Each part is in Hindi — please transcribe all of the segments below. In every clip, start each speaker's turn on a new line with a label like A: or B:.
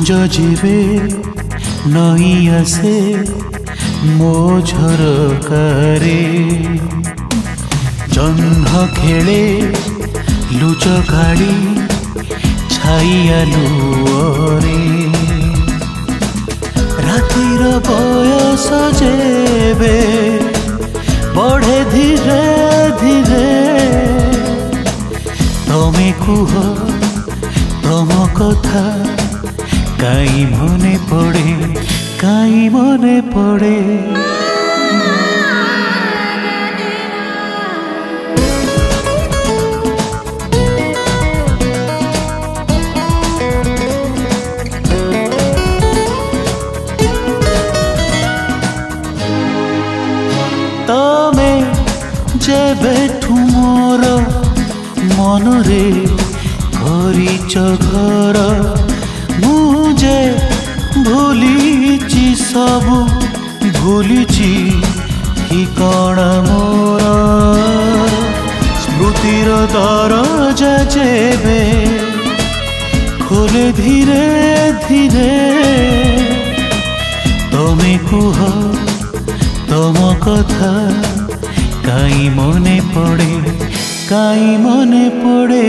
A: लुंज जीवे नई आसे मो झरकारे जह्न खेले लुच गाड़ी छाइया लुअरे रातिर बयस जेबे बढ़े धीरे धीरे तमे कुह तम कथा काई मने पड़े तमे जेबेठु मोर मनरे करिच घर मुझे भूलिची सबु भूलिची ही कण मोर स्मृतिर दरजा जेबे खोले धीरे धीरे तमे कुह तम कथा काई मने पड़े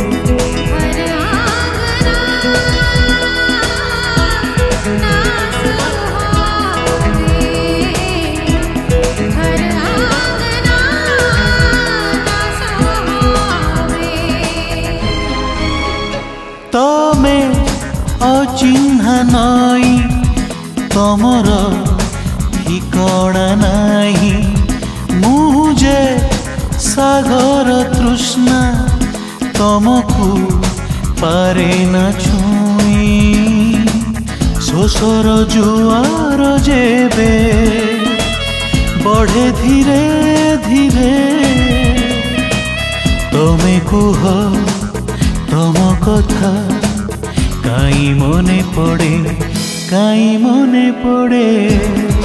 A: तमे अचिन्हा नाई तमर ठिकाना नाही मुझे सागर तृष्णा तमकु पारे न छुई शोषर जुआर जेबे बढ़े धीरे धीरे तमे कुह तम कथा काई मने पड़े